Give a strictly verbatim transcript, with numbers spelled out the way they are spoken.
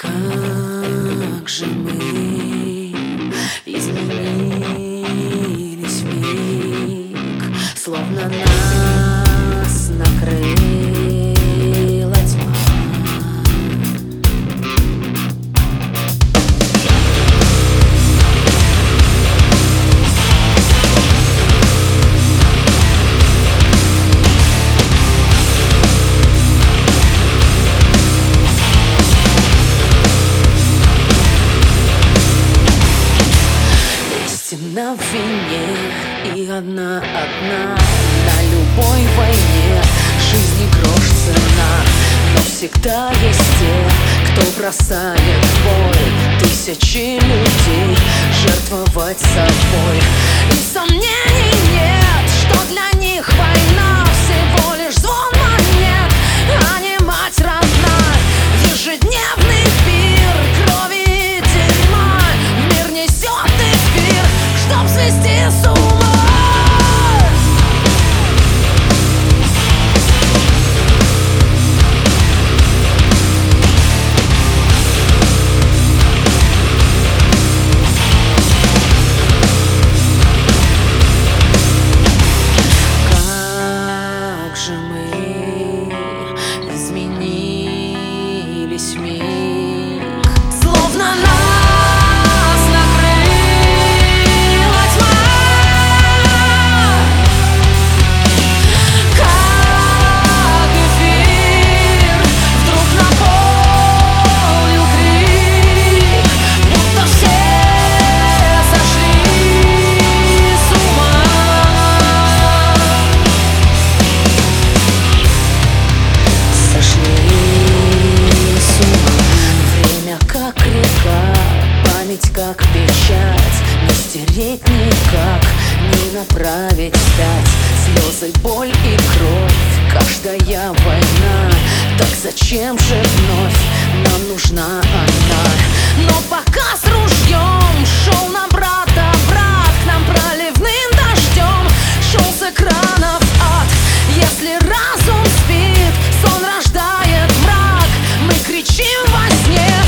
Как же мы изменились вмиг, словно нас накрыла тьма. На вине и одна-одна на любой войне жизни грош цена, но всегда есть те, кто бросает в бой тысячи людей жертвовать собой. И сомнений нет, что для них война всего лишь звон монет, а не мать родная. Ежедневный пир крови и дерьма в мир несет эфир, чтоб свести с ума. Как же мы изменились вмиг, словно нас как печать, не стереть никак, не направить встать. Слезы, боль и кровь, каждая война. Так зачем же вновь нам нужна она? Но пока с ружьем шел на брата брат, к нам проливным дождем шел с экранов ад. Если разум спит, сон рождает мрак, мы кричим во сне.